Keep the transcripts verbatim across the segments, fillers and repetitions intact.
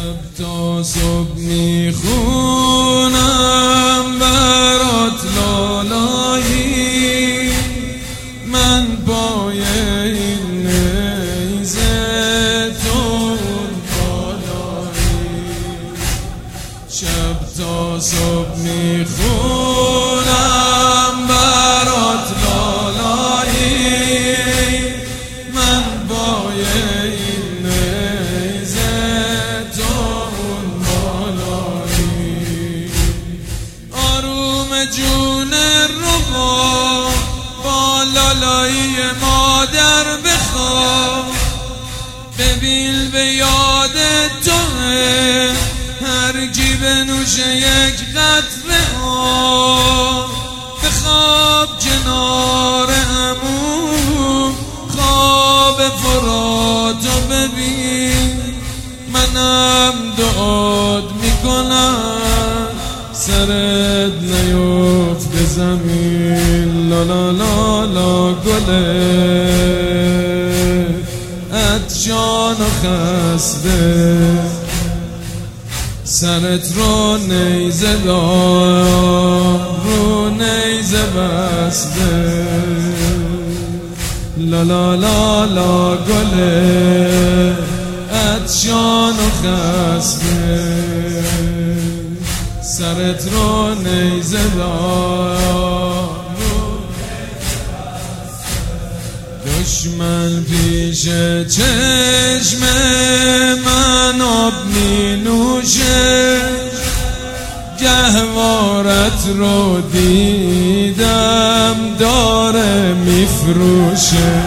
شب تا صبح میخونم برات لالایی، من پای این نیزه تو بالایی. شب تا صبح میخونم برات لالایی، من پای این نیزه تو بالایی. آروم جون ربا با لالایی مادر بخواب، ببین به یاد توه هرگی بنوشه یک قطره آب. بخواب کنار عمو خواب فراتو ببین، منم دعات میکنم سرت نیفت زمین. لا لا لا لا گله عطشان و خسته، سرت رو نیزه دار رو نیزه بسته. لا لا لا لا گله عطشان و خسته، سرت رو نیزه دار. دشمن پیش چشم من آب می نوشه، گهوارت رو دیدم داره میفروشه.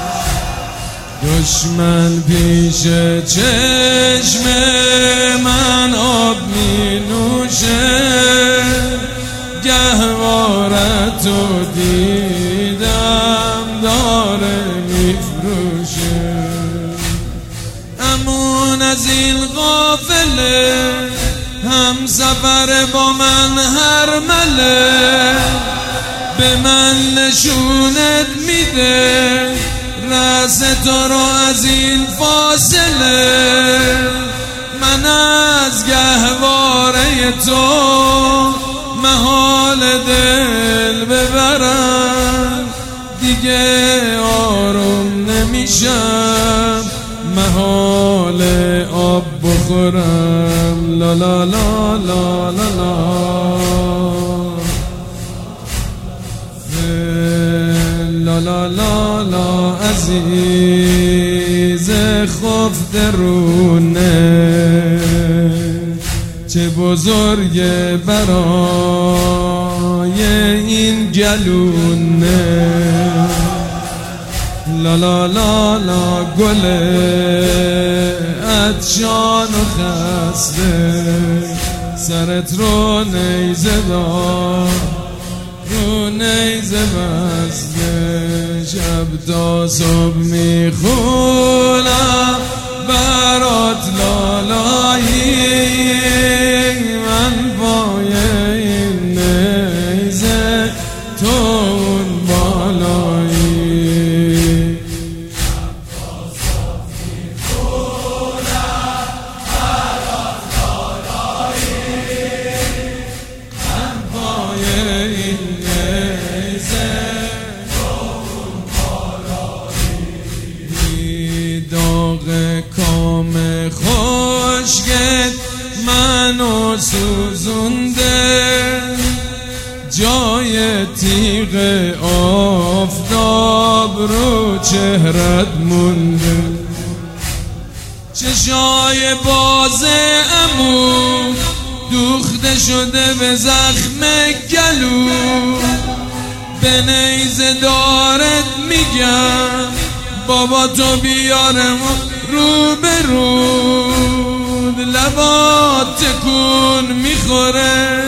دشمن پیش چشم من آب می نوشه، گهوارت رو دیدم داره میفروشه. امون از این غافله هم سفر با من هر مله، به من نشونت میده رأس تو رو از این فاصله. من از گهواره تو محال دل ببرم، دیگه آروم نمیشم محال آب بخورم. لا لا لا لا لا لا لا لا لا لا عزیز خفت رونه، چه بزرگ برای این گلونه. لا لا لا لا گله عطشان و خسته، سرت رو نیزه دار رو نیزه بسته. شب تا صبح میخونم برات لالایی، من پای این نیزه تو اون بالایی. شب تا صبح میخونم برات لالایی، من پای این نیزه تو اون بالایی. داغ کام خشکت منو سوزونده، جای تیغ آفتاب رو چهرت مونده. چشای باز عمو دوخته شده به زخم گلو، به نیزه دارت میگم بابا تو بیارم رو به رود. لبات تکون میخوره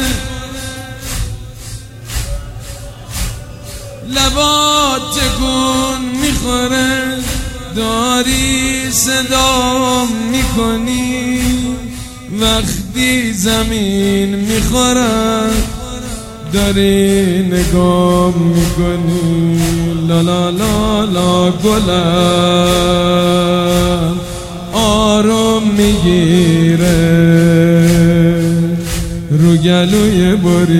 لبات تکون میخوره، داری صدا میکنی وقتی زمین میخوره، داری نگاه میکنی. لا لا لا لا گلم آروم رو میگیره، رو گلوی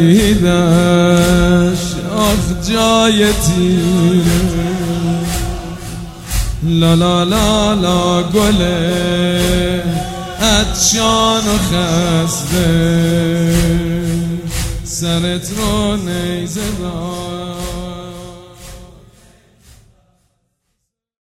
بریدش آخ جای تیره. لا لا لا لا گله عطشان و خسته، سرت رو نیزه دار